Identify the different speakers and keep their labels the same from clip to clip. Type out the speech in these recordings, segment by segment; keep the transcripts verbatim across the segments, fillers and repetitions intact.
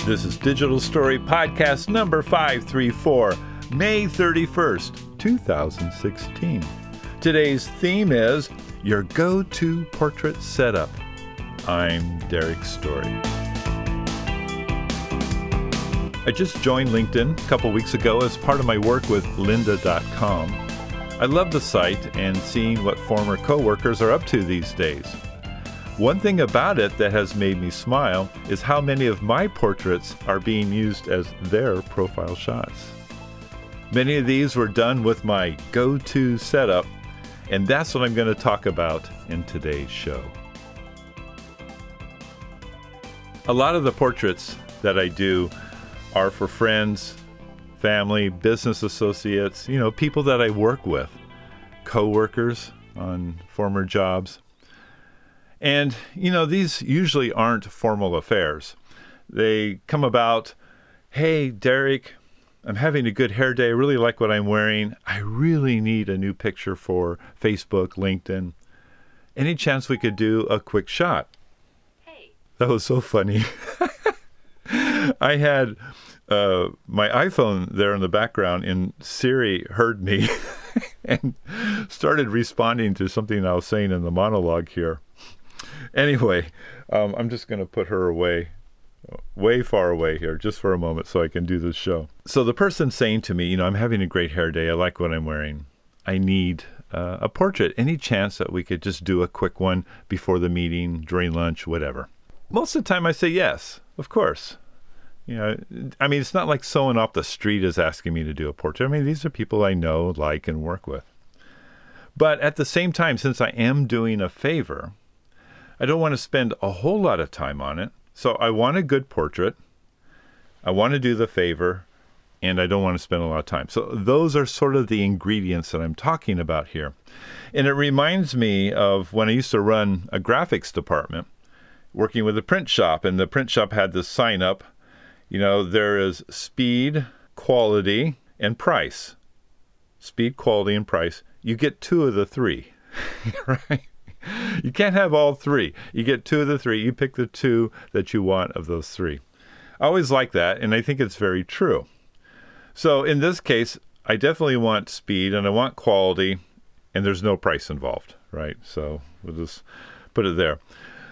Speaker 1: This is Digital Story Podcast number five thirty-four, May thirty-first, twenty sixteen. Today's theme is your go-to portrait setup. I'm Derek Story. I just joined LinkedIn a couple weeks ago as part of my work with lynda dot com. I love the site and seeing what former coworkers are up to these days. One thing about it that has made me smile is how many of my portraits are being used as their profile shots. Many of these were done with my go-to setup, and that's what I'm going to talk about in today's show. A lot of the portraits that I do are for friends, family, business associates, you know, people that I work with, co-workers on former jobs. And, you know, these usually aren't formal affairs. They come about, hey, Derek, I'm having a good hair day. I really like what I'm wearing. I really need a new picture for Facebook, LinkedIn. Any chance we could do a quick shot? Hey. That was so funny. I had uh, my iPhone there in the background, and Siri heard me and started responding to something I was saying in the monologue here. Anyway, um, I'm just going to put her away, way far away here, just for a moment so I can do this show. So the person saying to me, you know, I'm having a great hair day. I like what I'm wearing. I need uh, a portrait. Any chance that we could just do a quick one before the meeting, during lunch, whatever? Most of the time I say yes, of course. You know, I mean, it's not like someone off the street is asking me to do a portrait. I mean, these are people I know, like, and work with. But at the same time, since I am doing a favor, I don't want to spend a whole lot of time on it. So I want a good portrait. I want to do the favor, and I don't want to spend a lot of time. So those are sort of the ingredients that I'm talking about here. And it reminds me of when I used to run a graphics department, working with a print shop, and the print shop had this sign up, you know, there is speed, quality, and price. Speed, quality, and price. You get two of the three, right? You can't have all three. You get two of the three. You pick the two that you want of those three. I always like that, and I think it's very true. So in this case, I definitely want speed, and I want quality, and there's no price involved, right? So we'll just put it there.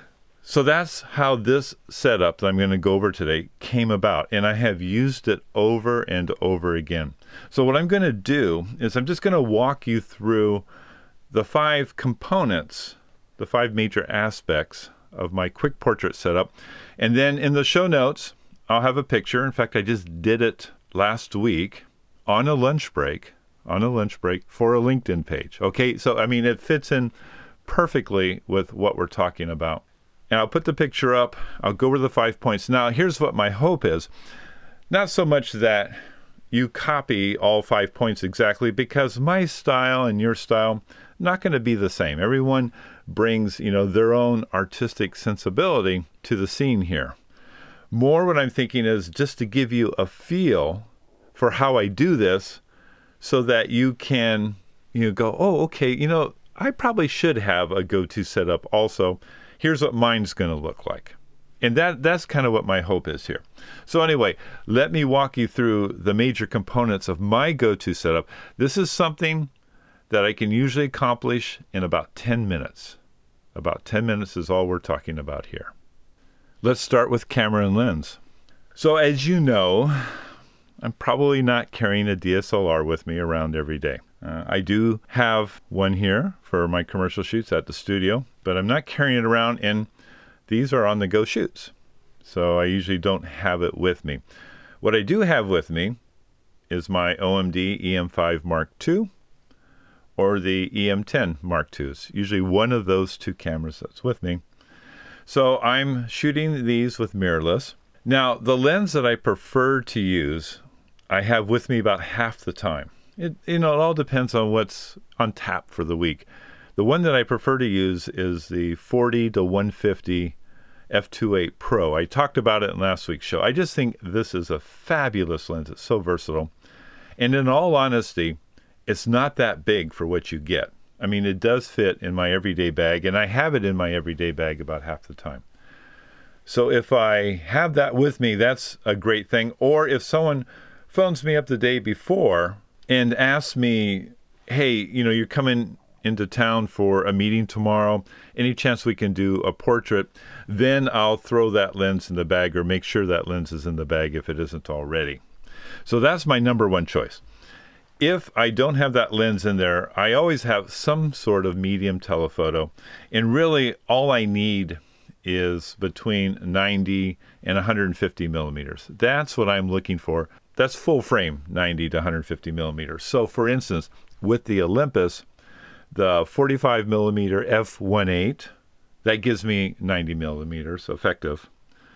Speaker 1: So that's how this setup that I'm going to go over today came about, and I have used it over and over again. So what I'm going to do is I'm just going to walk you through the five components, the five major aspects of my quick portrait setup. And then in the show notes, I'll have a picture. In fact, I just did it last week on a lunch break, on a lunch break for a LinkedIn page. Okay, so I mean, it fits in perfectly with what we're talking about. And I'll put the picture up. I'll go over the five points. Now, here's what my hope is. Not so much that you copy all five points exactly, because my style and your style not going to be the same. Everyone brings, you know, their own artistic sensibility to the scene here. More what I'm thinking is just to give you a feel for how I do this so that you can, you know, go, oh, okay, you know, I probably should have a go-to setup also. Here's what mine's going to look like. And that that's kind of what my hope is here. So anyway, let me walk you through the major components of my go-to setup. This is something that I can usually accomplish in about ten minutes. About ten minutes is all we're talking about here. Let's start with camera and lens. So as you know, I'm probably not carrying a D S L R with me around every day. Uh, I do have one here for my commercial shoots at the studio, but I'm not carrying it around, and these are on-the-go shoots. So I usually don't have it with me. What I do have with me is my O M D E M five Mark two or the E M ten Mark twos. Usually one of those two cameras that's with me. So I'm shooting these with mirrorless. Now, the lens that I prefer to use, I have with me about half the time. It, you know, it all depends on what's on tap for the week. The one that I prefer to use is the forty to one fifty f two point eight Pro. I talked about it in last week's show. I just think this is a fabulous lens. It's so versatile. And in all honesty, it's not that big for what you get. I mean, it does fit in my everyday bag, and I have it in my everyday bag about half the time. So if I have that with me, that's a great thing. Or if someone phones me up the day before and asks me, hey, you know, you're coming into town for a meeting tomorrow, any chance we can do a portrait? Then I'll throw that lens in the bag, or make sure that lens is in the bag if it isn't already. So that's my number one choice. If I don't have that lens in there, I always have some sort of medium telephoto. And really, all I need is between ninety and one hundred fifty millimeters. That's what I'm looking for. That's full frame, ninety to one hundred fifty millimeters. So for instance, with the Olympus, the forty-five millimeter f one point eight, that gives me ninety millimeters effective.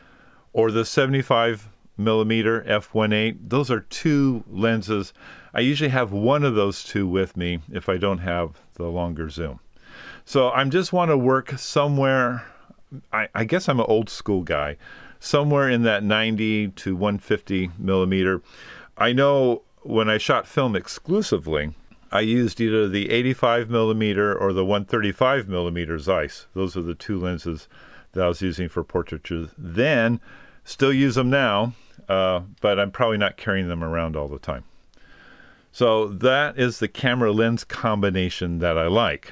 Speaker 1: Or the seventy-five millimeter f one point eight, those are two lenses. I usually have one of those two with me if I don't have the longer zoom. So I just want to work somewhere, I, I guess I'm an old school guy, somewhere in that ninety to one hundred fifty millimeter. I know when I shot film exclusively, I used either the eighty-five millimeter or the one thirty-five millimeter Zeiss. Those are the two lenses that I was using for portraiture then. Still use them now, uh, but I'm probably not carrying them around all the time. So that is the camera lens combination that I like.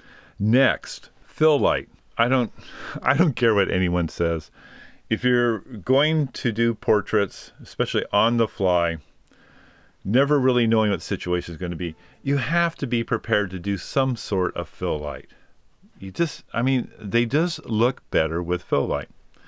Speaker 1: Next, fill light. I don't, I don't care what anyone says. If you're going to do portraits, especially on the fly, never really knowing what the situation is going to be, you have to be prepared to do some sort of fill light. You just, I mean, they just look better with fill light.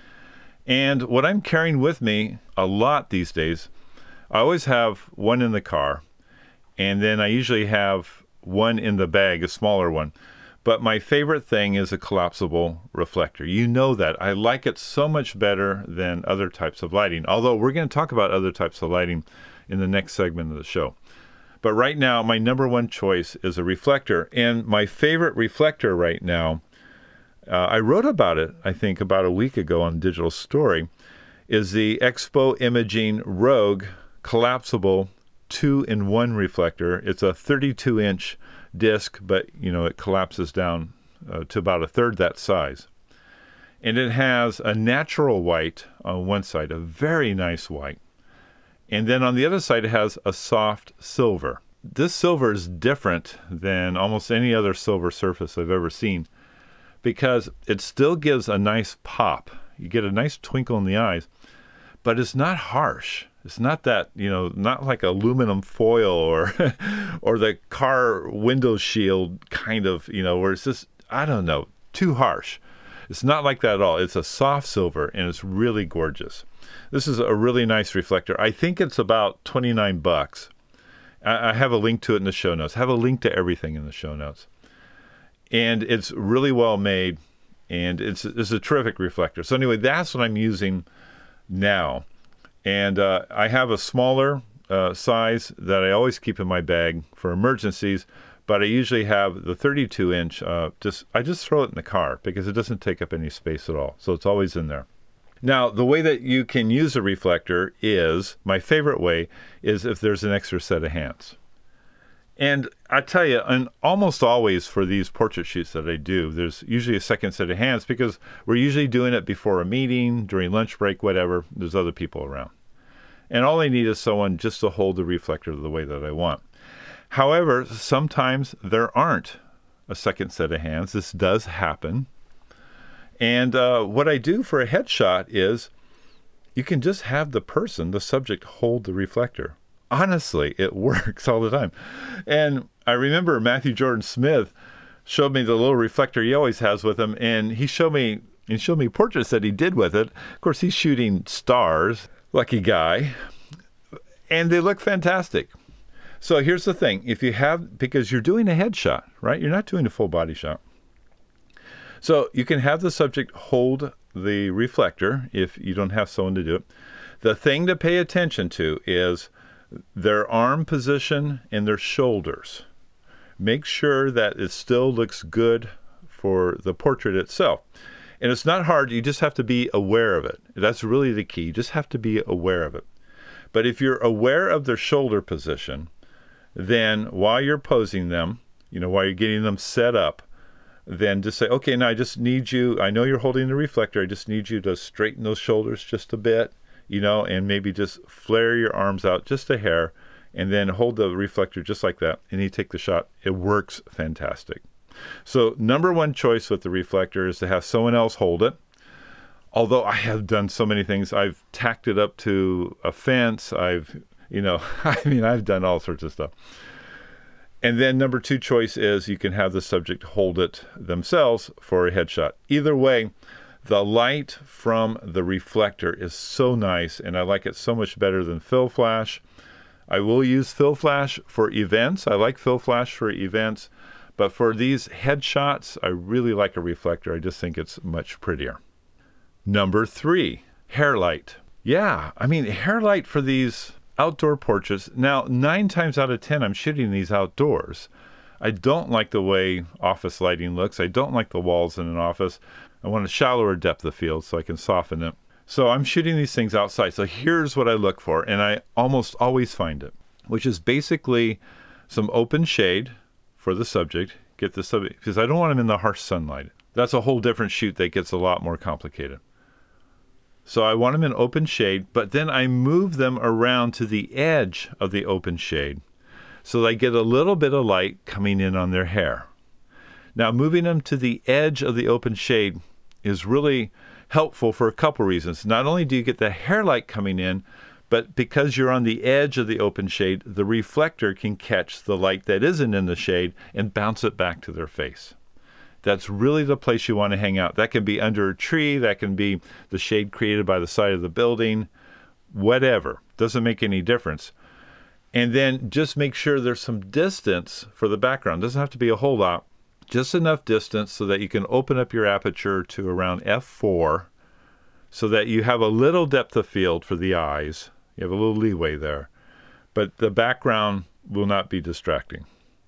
Speaker 1: And what I'm carrying with me a lot these days, I always have one in the car, and then I usually have one in the bag, a smaller one. But my favorite thing is a collapsible reflector. You know that. I like it so much better than other types of lighting, although we're going to talk about other types of lighting in the next segment of the show. But right now, my number one choice is a reflector. And my favorite reflector right now, uh, I wrote about it, I think, about a week ago on Digital Story, is the Expo Imaging Rogue collapsible two in one reflector. It's a thirty-two inch disc, but you know it collapses down uh, to about a third that size. And it has a natural white on one side, a very nice white. And then on the other side, it has a soft silver. This silver is different than almost any other silver surface I've ever seen because it still gives a nice pop. You get a nice twinkle in the eyes, but it's not harsh. It's not that, you know, not like aluminum foil or or the car window shield kind of, you know, where it's just, I don't know, too harsh. It's not like that at all. It's a soft silver, and it's really gorgeous. This is a really nice reflector. I think it's about twenty-nine bucks. I, I have a link to it in the show notes. I have a link to everything in the show notes. And it's really well made, and it's, it's a terrific reflector. So anyway, that's what I'm using now. And uh, I have a smaller uh, size that I always keep in my bag for emergencies, but I usually have the thirty-two inch. Uh, just I just throw it in the car because it doesn't take up any space at all. So it's always in there. Now, the way that you can use a reflector is, my favorite way, is if there's an extra set of hands. And I tell you, and almost always for these portrait shoots that I do, there's usually a second set of hands because we're usually doing it before a meeting, during lunch break, whatever. There's other people around. And all I need is someone just to hold the reflector the way that I want. However, sometimes there aren't a second set of hands. This does happen. And uh, what I do for a headshot is you can just have the person, the subject, hold the reflector. Honestly, it works all the time. And I remember Matthew Jordan Smith showed me the little reflector he always has with him, and he showed me and showed me portraits that he did with it. Of course, he's shooting stars, lucky guy, and they look fantastic. So here's the thing. If you have, because you're doing a headshot, right? You're not doing a full body shot. So you can have the subject hold the reflector if you don't have someone to do it. The thing to pay attention to is their arm position and their shoulders. Make sure that it still looks good for the portrait itself. And it's not hard. You just have to be aware of it. That's really the key. You just have to be aware of it. But if you're aware of their shoulder position, then while you're posing them, you know, while you're getting them set up, then just say, okay, now I just need you, I know you're holding the reflector, I just need you to straighten those shoulders just a bit, you know, and maybe just flare your arms out just a hair, and then hold the reflector just like that, and you take the shot. It works fantastic. So number one choice with the reflector is to have someone else hold it. Although I have done so many things, I've tacked it up to a fence, I've, you know, I mean, I've done all sorts of stuff. And then number two choice is you can have the subject hold it themselves for a headshot. Either way, the light from the reflector is so nice, and I like it so much better than Fill Flash. I will use Fill Flash for events. I like Fill Flash for events, but for these headshots, I really like a reflector. I just think it's much prettier. Number three, hair light. Yeah, I mean, hair light for these outdoor portraits. Now, nine times out of ten, I'm shooting these outdoors. I don't like the way office lighting looks. I don't like the walls in an office. I want a shallower depth of field so I can soften it. So I'm shooting these things outside. So here's what I look for, and I almost always find it, which is basically some open shade for the subject. Get the subject, because I don't want them in the harsh sunlight. That's a whole different shoot that gets a lot more complicated. So I want them in open shade, but then I move them around to the edge of the open shade so they get a little bit of light coming in on their hair. Now, moving them to the edge of the open shade is really helpful for a couple reasons. Not only do you get the hair light coming in, but because you're on the edge of the open shade, the reflector can catch the light that isn't in the shade and bounce it back to their face. That's really the place you want to hang out. That can be under a tree, that can be the shade created by the side of the building, whatever. Doesn't make any difference. And then just make sure there's some distance for the background. Doesn't have to be a whole lot. Just enough distance so that you can open up your aperture to around f four so that you have a little depth of field for the eyes. You have a little leeway there. But the background will not be distracting.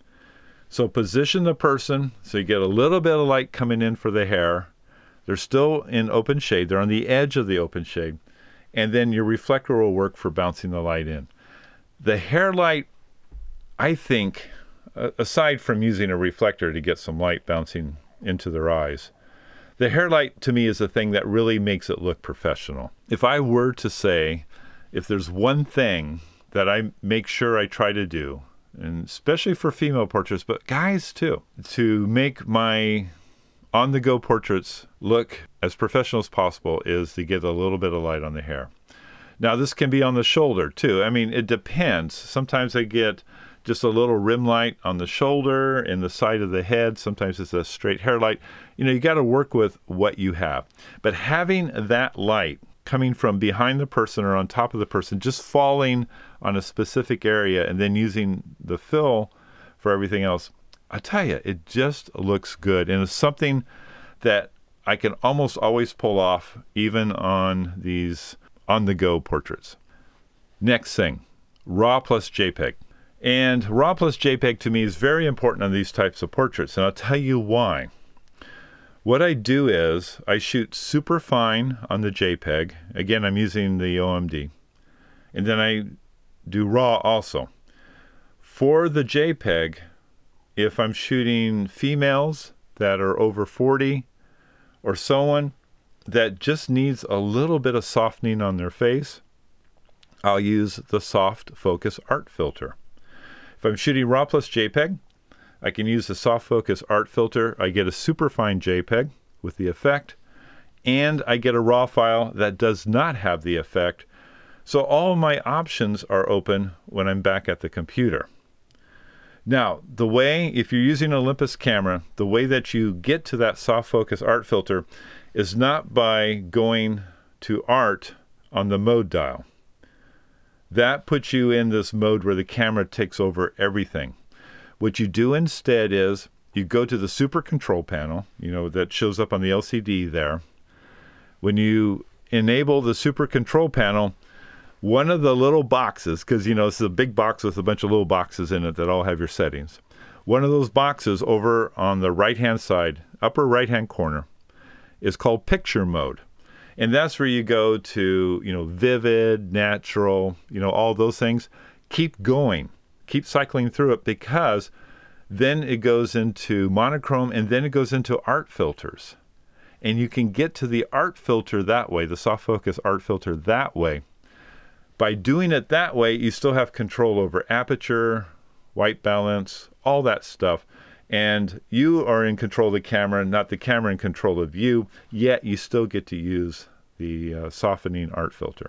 Speaker 1: So position the person so you get a little bit of light coming in for the hair. They're still in open shade. They're on the edge of the open shade. And then your reflector will work for bouncing the light in. The hair light, I think, aside from using a reflector to get some light bouncing into their eyes, the hair light to me is the thing that really makes it look professional. If I were to say, if there's one thing that I make sure I try to do, and especially for female portraits, but guys too, to make my on-the-go portraits look as professional as possible, is to get a little bit of light on the hair. Now, this can be on the shoulder too. I mean, it depends. Sometimes I get just a little rim light on the shoulder and the side of the head. Sometimes it's a straight hair light. You know, you got to work with what you have. But having that light coming from behind the person or on top of the person, just falling on a specific area and then using the fill for everything else, I tell you, it just looks good. And it's something that I can almost always pull off, even on these on-the-go portraits. Next thing, RAW plus JPEG. And RAW plus JPEG to me is very important on these types of portraits, and I'll tell you why. What I do is I shoot super fine on the JPEG. Again, I'm using the O M D. And then I do RAW also. For the JPEG, if I'm shooting females that are over forty or someone that just needs a little bit of softening on their face, I'll use the soft focus art filter. If I'm shooting RAW plus JPEG, I can use the soft focus art filter. I get a super fine JPEG with the effect, and I get a RAW file that does not have the effect. So all my options are open when I'm back at the computer. Now, the way, if you're using an Olympus camera, the way that you get to that soft focus art filter is not by going to art on the mode dial. That puts you in this mode where the camera takes over everything. What you do instead is you go to the super control panel, you know, that shows up on the L C D there. When you enable the super control panel, one of the little boxes, because, you know, this is a big box with a bunch of little boxes in it that all have your settings. One of those boxes over on the right-hand side, upper right-hand corner, is called picture mode. And that's where you go to, you know, vivid, natural, you know, all those things. Keep going. Keep cycling through it, because Then it goes into monochrome, and then it goes into art filters. And you can get to the art filter that way, the soft focus art filter that way. By doing it that way, you still have control over aperture, white balance, all that stuff. And you are in control of the camera, not the camera in control of you, yet you still get to use the uh, softening art filter.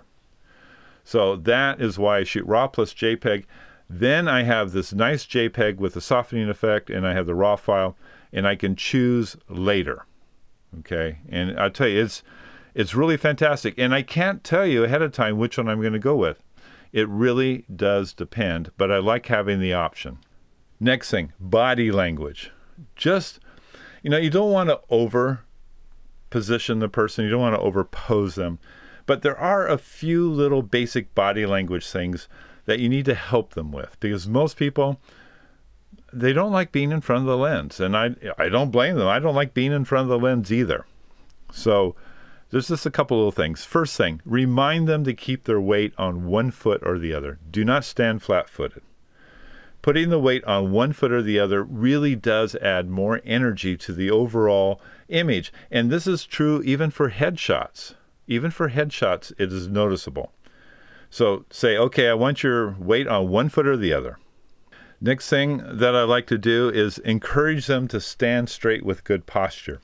Speaker 1: So that is why I shoot RAW plus JPEG. Then I have this nice JPEG with the softening effect, and I have the RAW file, and I can choose later. Okay, and I'll tell you, it's it's really fantastic. And I can't tell you ahead of time which one I'm going to go with. It really does depend, but I like having the option. Next thing, body language. Just, you know, you don't want to over position the person. You don't want to overpose them. But there are a few little basic body language things that you need to help them with, because most people, they don't like being in front of the lens. And I, I don't blame them. I don't like being in front of the lens either. So there's just a couple little things. First thing, remind them to keep their weight on one foot or the other. Do not stand flat-footed. Putting the weight on one foot or the other really does add more energy to the overall image. And this is true even for headshots. Even for headshots, it is noticeable. So say, okay, I want your weight on one foot or the other. Next thing that I like to do is encourage them to stand straight with good posture.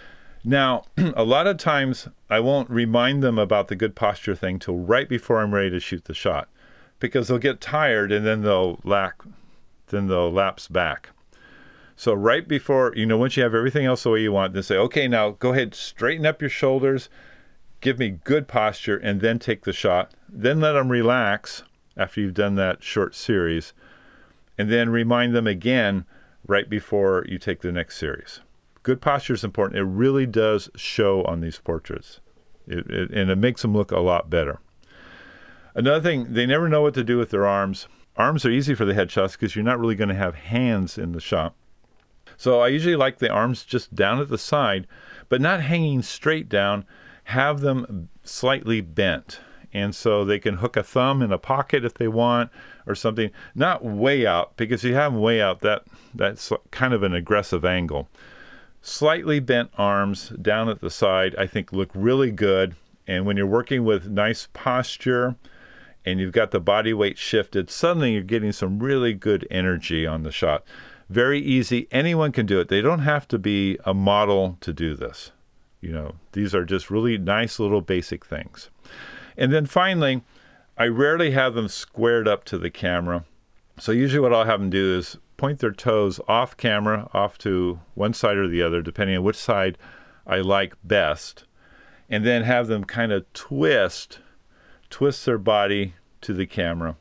Speaker 1: Now, a lot of times I won't remind them about the good posture thing till right before I'm ready to shoot the shot, because they'll get tired and then they'll lack, then they'll lapse back. So right before, you know, once you have everything else the way you want, then say, okay, now go ahead, straighten up your shoulders, give me good posture, and then take the shot. Then let them relax after you've done that short series, and then remind them again right before you take the next series. Good posture is important. It really does show on these portraits, it, it, and it makes them look a lot better. Another thing, they never know what to do with their arms. Arms are easy for the headshots because you're not really going to have hands in the shot. So I usually like the arms just down at the side, but not hanging straight down. Have them slightly bent. And so they can hook a thumb in a pocket if they want or something. Not way out, because if you have them way out, that that's kind of an aggressive angle. Slightly bent arms down at the side, I think, look really good. And when you're working with nice posture and you've got the body weight shifted, suddenly you're getting some really good energy on the shot. Very easy. Anyone can do it. They don't have to be a model to do this. You know, these are just really nice little basic things. And then finally, I rarely have them squared up to the camera. So usually what I'll have them do is point their toes off camera, off to one side or the other, depending on which side I like best, and then have them kind of twist, twist their body to the camera.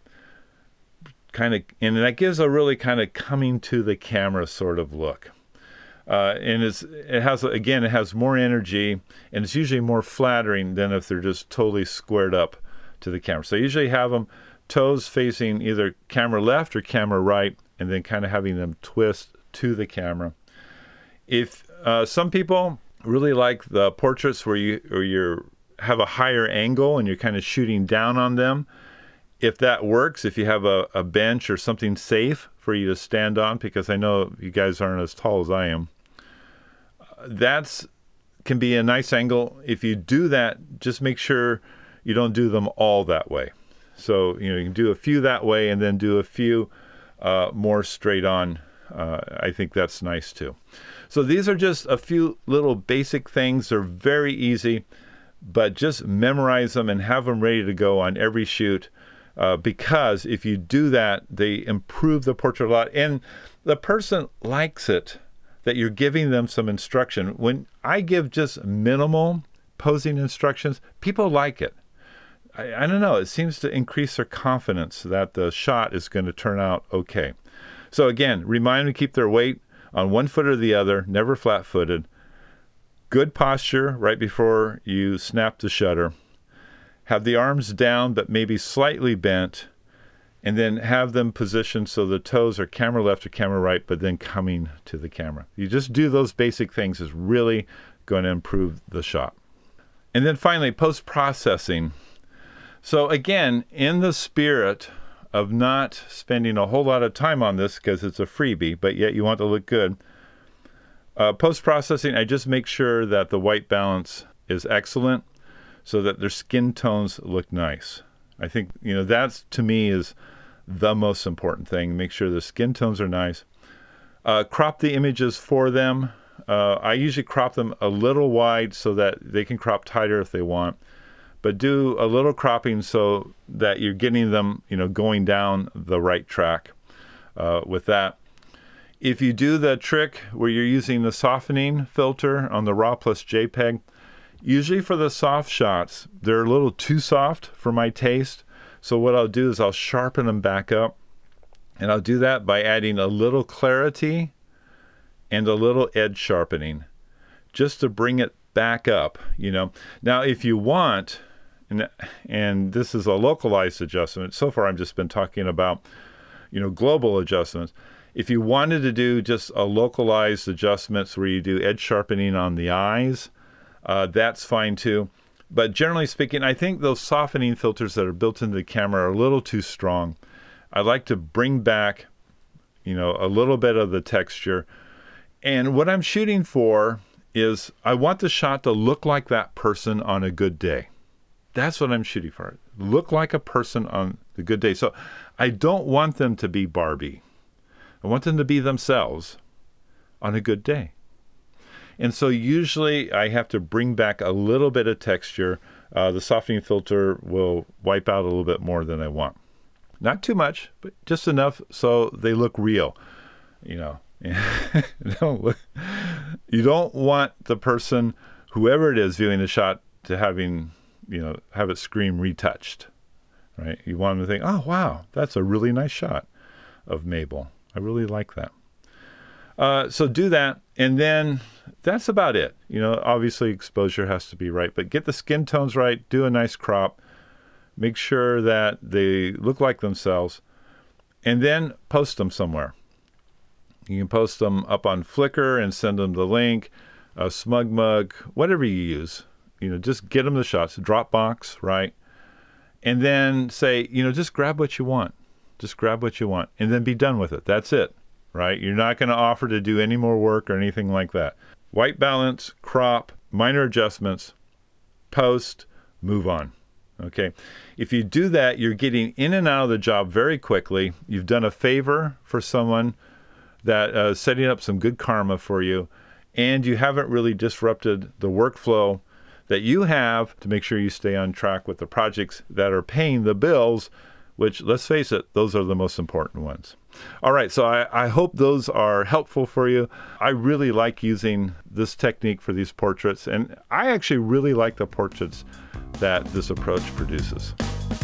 Speaker 1: Kind of, and that gives a really kind of coming to the camera sort of look. Uh, and it's, it has, again, it has more energy, and it's usually more flattering than if they're just totally squared up to the camera. So I usually have them toes facing either camera left or camera right, and then kind of having them twist to the camera. If uh, some people really like the portraits where you or you have a higher angle and you're kind of shooting down on them, if that works, if you have a, a bench or something safe for you to stand on, because I know you guys aren't as tall as I am, that's can be a nice angle. If you do that, just make sure you don't do them all that way. So, you know, you can do a few that way and then do a few uh, more straight on. Uh, I think that's nice too. So these are just a few little basic things. They're very easy, but just memorize them and have them ready to go on every shoot. Uh, because if you do that, they improve the portrait a lot. And the person likes it that you're giving them some instruction. When I give just minimal posing instructions, people like it. I, I don't know, it seems to increase their confidence that the shot is going to turn out okay. So again, remind them to keep their weight on one foot or the other, never flat-footed. Good posture right before you snap the shutter. Have the arms down but maybe slightly bent, and then have them positioned so the toes are camera left or camera right, but then coming to the camera. You just do those basic things is really going to improve the shot. And then finally, post-processing. So again, in the spirit of not spending a whole lot of time on this because it's a freebie, but yet you want to look good. Uh, post-processing, I just make sure that the white balance is excellent so that their skin tones look nice. I think, you know, that's to me is the most important thing. Make sure the skin tones are nice. Uh, crop the images for them. Uh, I usually crop them a little wide so that they can crop tighter if they want, but do a little cropping so that you're getting them, you know, going down the right track uh, with that. If you do the trick where you're using the softening filter on the RAW plus JPEG, usually for the soft shots, they're a little too soft for my taste. So what I'll do is I'll sharpen them back up, and I'll do that by adding a little clarity and a little edge sharpening just to bring it back up, you know. Now, if you want, and, and this is a localized adjustment. So far, I've just been talking about, you know, global adjustments. If you wanted to do just a localized adjustments where you do edge sharpening on the eyes, uh, that's fine too. But generally speaking, I think those softening filters that are built into the camera are a little too strong. I like to bring back, you know, a little bit of the texture. And what I'm shooting for is I want the shot to look like that person on a good day. That's what I'm shooting for. Look like a person on the good day. So I don't want them to be Barbie. I want them to be themselves on a good day. And so usually I have to bring back a little bit of texture. Uh, the softening filter will wipe out a little bit more than I want. Not too much, but just enough so they look real. You know, don't look, you don't want the person, whoever it is viewing the shot, to having, you know, have it scream retouched, right? You want them to think, oh, wow, that's a really nice shot of Mabel. I really like that. Uh, so do that, and then that's about it. You know, obviously exposure has to be right, but get the skin tones right, do a nice crop, make sure that they look like themselves, and then post them somewhere. You can post them up on Flickr and send them the link, uh, SmugMug, whatever you use. You know, just get them the shots, Dropbox, right? And then say, you know, just grab what you want. Just grab what you want and then be done with it. That's it, right? You're not going to offer to do any more work or anything like that. White balance, crop, minor adjustments, post, move on. Okay. If you do that, you're getting in and out of the job very quickly. You've done a favor for someone that uh, setting up some good karma for you, and you haven't really disrupted the workflow that you have to make sure you stay on track with the projects that are paying the bills, which, let's face it, those are the most important ones. All right, so I, I hope those are helpful for you. I really like using this technique for these portraits, and I actually really like the portraits that this approach produces.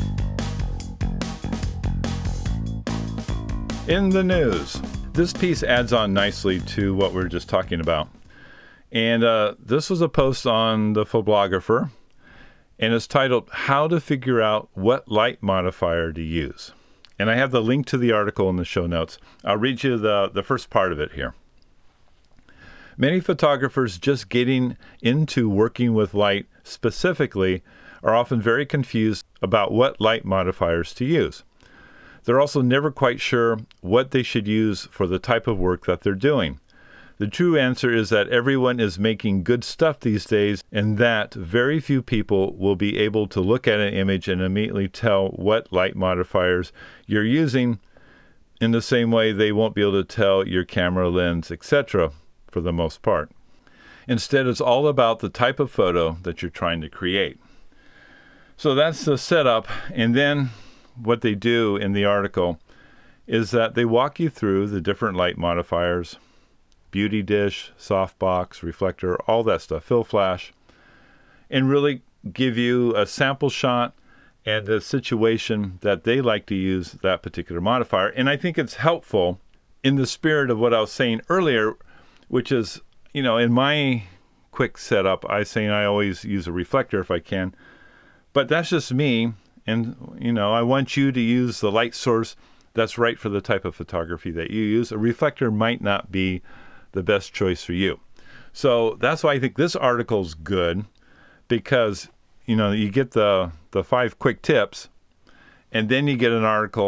Speaker 1: In the news, this piece adds on nicely to what we were just talking about. And uh, this was a post on the Photographer, and it's titled, How to Figure Out What Light Modifier to Use. And I have the link to the article in the show notes. I'll read you the, the first part of it here. Many photographers just getting into working with light specifically are often very confused about what light modifiers to use. They're also never quite sure what they should use for the type of work that they're doing. The true answer is that everyone is making good stuff these days, and that very few people will be able to look at an image and immediately tell what light modifiers you're using, in the same way they won't be able to tell your camera lens, et cetera, for the most part. Instead, it's all about the type of photo that you're trying to create. So that's the setup, and then what they do in the article is that they walk you through the different light modifiers, beauty dish, softbox, reflector, all that stuff, fill flash, and really give you a sample shot and the situation that they like to use that particular modifier. And I think it's helpful in the spirit of what I was saying earlier, which is, you know, in my quick setup, I say I always use a reflector if I can, but that's just me. And, you know, I want you to use the light source that's right for the type of photography that you use. A reflector might not be the best choice for you. So that's why I think this article's good, because, you know, you get the, the five quick tips, and then you get an article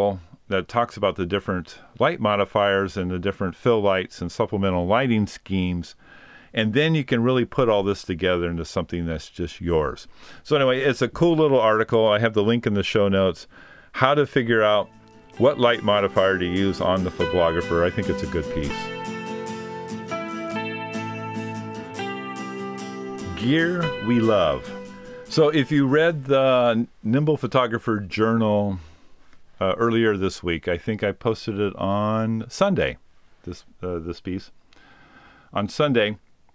Speaker 1: that talks about the different light modifiers and the different fill lights and supplemental lighting schemes. And then you can really put all this together into something that's just yours. So anyway, it's a cool little article. I have the link in the show notes. How to figure out what light modifier to use on the Photographer. I think it's a good piece. Gear we love. So if you read the Nimble Photographer Journal uh, earlier this week, I think I posted it on Sunday, this uh, this piece. On Sunday,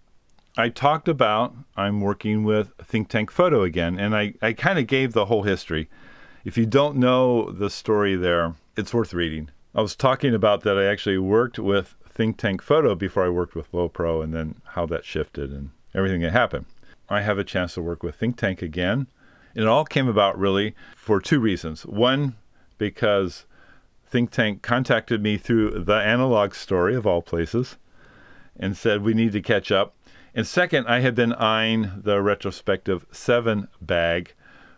Speaker 1: I talked about I'm working with Think Tank Photo again, and I, I kind of gave the whole history. If you don't know the story there, it's worth reading. I was talking about that I actually worked with Think Tank Photo before I worked with Lowepro, and then how that shifted and everything that happened. I have a chance to work with Think Tank again. And it all came about really for two reasons. One, because Think Tank contacted me through the Analog Story of all places and said we need to catch up. And second, I had been eyeing the Retrospective seven bag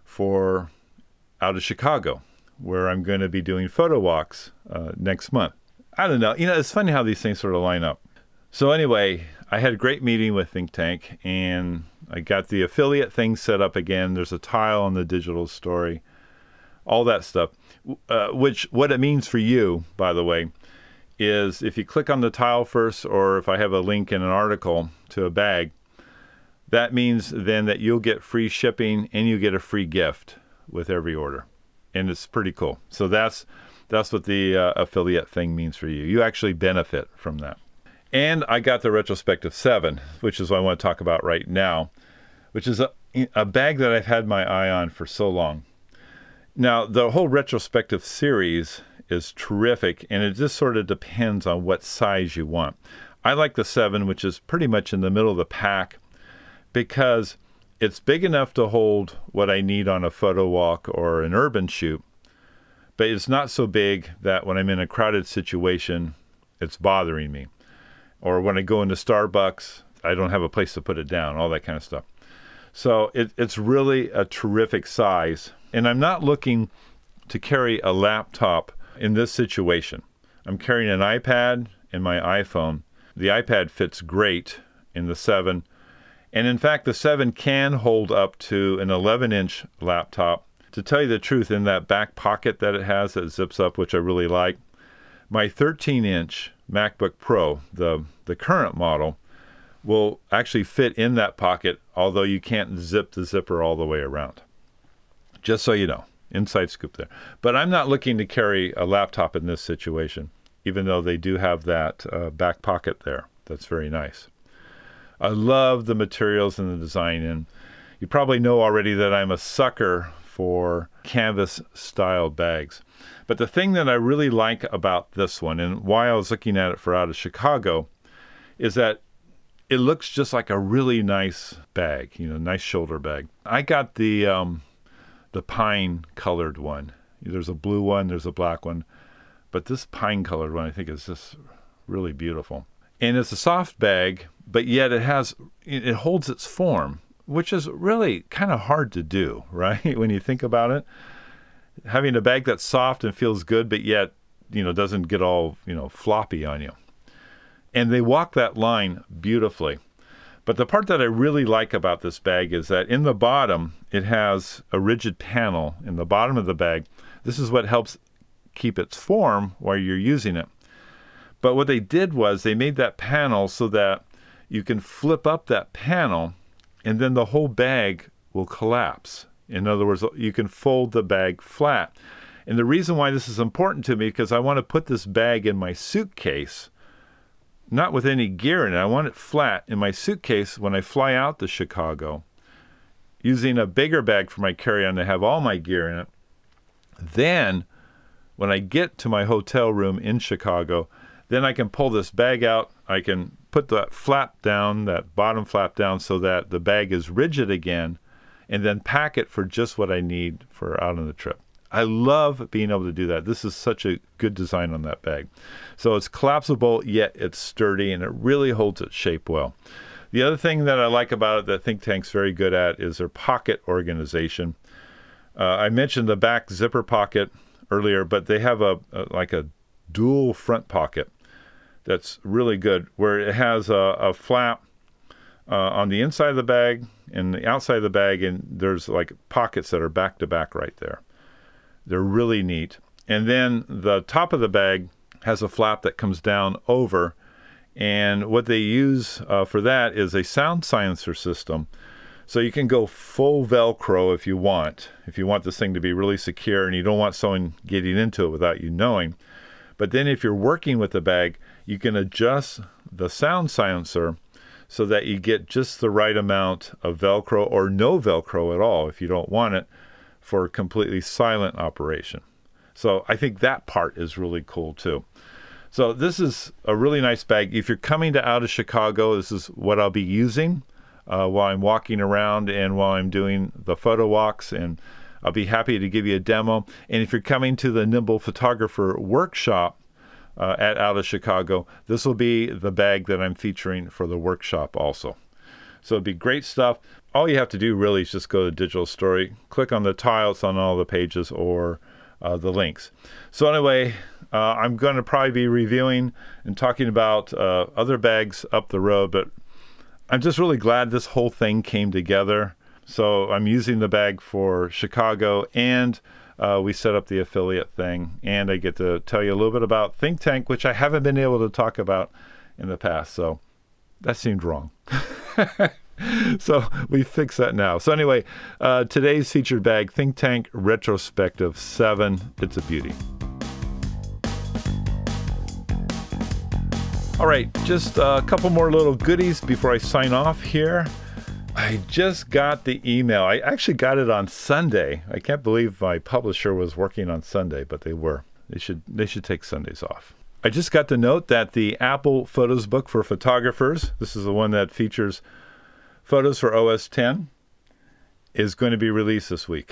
Speaker 1: for out of Chicago, where I'm going to be doing photo walks uh, next month. I don't know. You know, it's funny how these things sort of line up. So anyway, I had a great meeting with Think Tank, and I got the affiliate thing set up again. There's a tile on the digital story, all that stuff, uh, which what it means for you, by the way, is if you click on the tile first, or if I have a link in an article to a bag, that means then that you'll get free shipping and you get a free gift with every order. And it's pretty cool. So that's that's what the uh, affiliate thing means for you. You actually benefit from that. And I got the Retrospective seven, which is what I want to talk about right now, which is a, a bag that I've had my eye on for so long. Now, the whole Retrospective series is terrific, and it just sort of depends on what size you want. I like the seven, which is pretty much in the middle of the pack, because it's big enough to hold what I need on a photo walk or an urban shoot, but it's not so big that when I'm in a crowded situation, it's bothering me. Or when I go into Starbucks, I don't have a place to put it down, all that kind of stuff. So it, it's really a terrific size. And I'm not looking to carry a laptop in this situation. I'm carrying an iPad and my iPhone. The iPad fits great in the seven. And in fact, the seven can hold up to an eleven inch laptop. To tell you the truth, in that back pocket that it has that zips up, which I really like, my thirteen inch MacBook Pro, the, the current model, will actually fit in that pocket, although you can't zip the zipper all the way around. Just so you know, inside scoop there. But I'm not looking to carry a laptop in this situation, even though they do have that uh, back pocket there. That's very nice. I love the materials and the design, and you probably know already that I'm a sucker for canvas-style bags. But the thing that I really like about this one, and why I was looking at it for out of Chicago, is that it looks just like a really nice bag, you know, nice shoulder bag. I got the um, the pine-colored one. There's a blue one, there's a black one, but this pine-colored one I think is just really beautiful. And it's a soft bag, but yet it has, it holds its form, which is really kind of hard to do, right? When you think about it, having a bag that's soft and feels good, but yet, you know, doesn't get all, you know, floppy on you. And they walk that line beautifully. But the part that I really like about this bag is that in the bottom, it has a rigid panel in the bottom of the bag. This is what helps keep its form while you're using it. But what they did was they made that panel so that you can flip up that panel and then the whole bag will collapse. In other words, you can fold the bag flat. And the reason why this is important to me, because I want to put this bag in my suitcase, not with any gear in it. I want it flat in my suitcase when I fly out to Chicago, using a bigger bag for my carry-on to have all my gear in it. Then, when I get to my hotel room in Chicago, then I can pull this bag out. I can put that flap down, that bottom flap down, so that the bag is rigid again, and then pack it for just what I need for out on the trip. I love being able to do that. This is such a good design on that bag. So it's collapsible, yet it's sturdy, and it really holds its shape well. The other thing that I like about it that Think Tank's very good at is their pocket organization. Uh, I mentioned the back zipper pocket earlier, but they have a, a like a dual front pocket that's really good, where it has a, a flap uh, on the inside of the bag and the outside of the bag, and there's like pockets that are back to back right there. They're really neat. And then the top of the bag has a flap that comes down over, and what they use uh, for that is a sound silencer system. So you can go full Velcro if you want, if you want this thing to be really secure and you don't want someone getting into it without you knowing. But then if you're working with the bag, you can adjust the sound silencer so that you get just the right amount of Velcro, or no Velcro at all if you don't want it, for a completely silent operation. So I think that part is really cool too. So this is a really nice bag. If you're coming to out of Chicago, this is what I'll be using uh, while I'm walking around and while I'm doing the photo walks, and I'll be happy to give you a demo. And if you're coming to the Nimble Photographer workshop uh, at Out of Chicago, this will be the bag that I'm featuring for the workshop also. So it'd be great stuff. All you have to do really is just go to Digital Story, click on the tiles on all the pages, or uh, the links. So anyway, uh, I'm going to probably be reviewing and talking about uh, other bags up the road, but I'm just really glad this whole thing came together. So I'm using the bag for Chicago, and uh, we set up the affiliate thing, and I get to tell you a little bit about Think Tank, which I haven't been able to talk about in the past. So that seemed wrong. So we fix that now. So anyway, uh, today's featured bag, Think Tank Retrospective seven. It's a beauty. All right, just a couple more little goodies before I sign off here. I just got the email. I actually got it on Sunday. I can't believe my publisher was working on Sunday, but they were. They should they should take Sundays off. I just got the note that the Apple Photos book for photographers, this is the one that features photos for O S ten, is going to be released this week.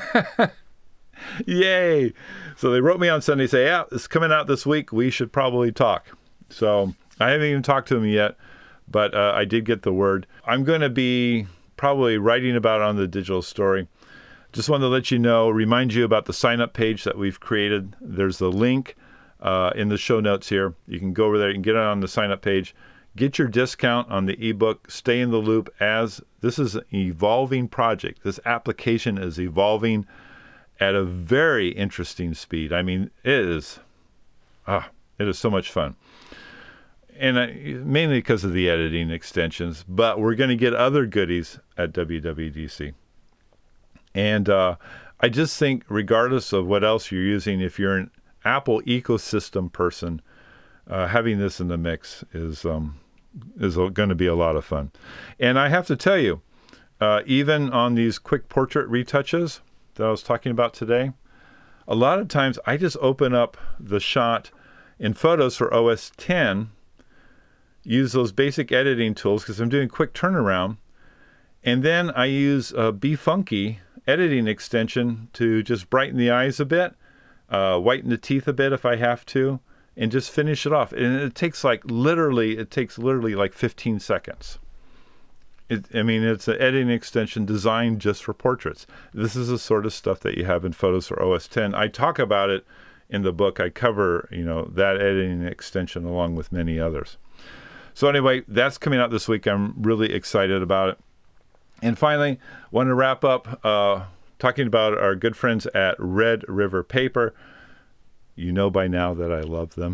Speaker 1: Yay! So they wrote me on Sunday, say, yeah, it's coming out this week. We should probably talk. So I haven't even talked to them yet, but uh, I did get the word. I'm going to be probably writing about it on the Digital Story. Just wanted to let you know, remind you about the sign-up page that we've created. There's the link uh, in the show notes here. You can go over there and get it on the sign-up page. Get your discount on the ebook. Stay in the loop, as this is an evolving project. This application is evolving at a very interesting speed. I mean, it is, ah, it is so much fun. And I, mainly because of the editing extensions, but we're going to get other goodies at W W D C. And uh, I just think, regardless of what else you're using, if you're an Apple ecosystem person, uh, having this in the mix is um, is going to be a lot of fun. And I have to tell you, uh, even on these quick portrait retouches that I was talking about today, a lot of times I just open up the shot in Photos for O S ten, use those basic editing tools because I'm doing quick turnaround, and then I use a BeFunky editing extension to just brighten the eyes a bit, uh, whiten the teeth a bit if I have to, and just finish it off. And it takes like literally, it takes literally like fifteen seconds. It, I mean, it's an editing extension designed just for portraits. This is the sort of stuff that you have in Photos for O S ten. I talk about it in the book. I cover, you know, that editing extension along with many others. So anyway, that's coming out this week. I'm really excited about it. And finally, want to wrap up uh, talking about our good friends at Red River Paper. You know by now that I love them.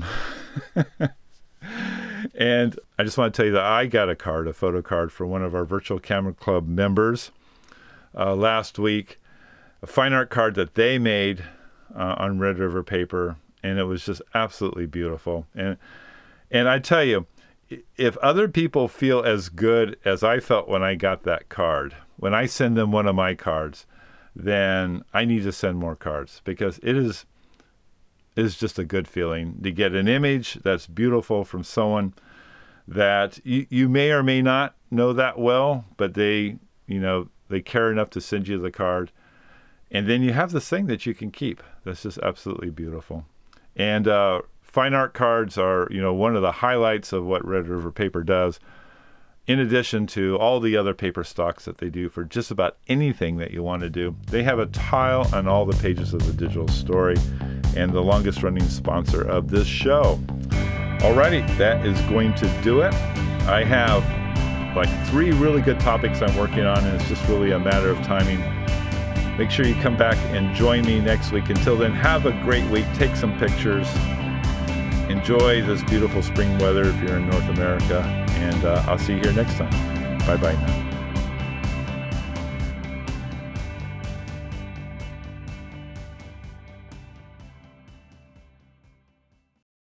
Speaker 1: And I just want to tell you that I got a card, a photo card, for one of our Virtual Camera Club members uh, last week. A fine art card that they made uh, on Red River Paper, and it was just absolutely beautiful. And and I tell you, if other people feel as good as I felt when I got that card, when I send them one of my cards, then I need to send more cards, because it is it is just a good feeling to get an image that's beautiful from someone that you, you may or may not know that well, but they, you know, they care enough to send you the card. And then you have this thing that you can keep. That's just absolutely beautiful. And uh, fine art cards are, you know, one of the highlights of what Red River Paper does. in addition to all the other paper stocks that they do for just about anything that you want to do. They have a tile on all the pages of the Digital Story, and the longest running sponsor of this show. Alrighty, that is going to do it. I have like three really good topics I'm working on, and it's just really a matter of timing. Make sure you come back and join me next week. Until then, have a great week. Take some pictures. Enjoy this beautiful spring weather if you're in North America, and uh, I'll see you here next time. Bye-bye now.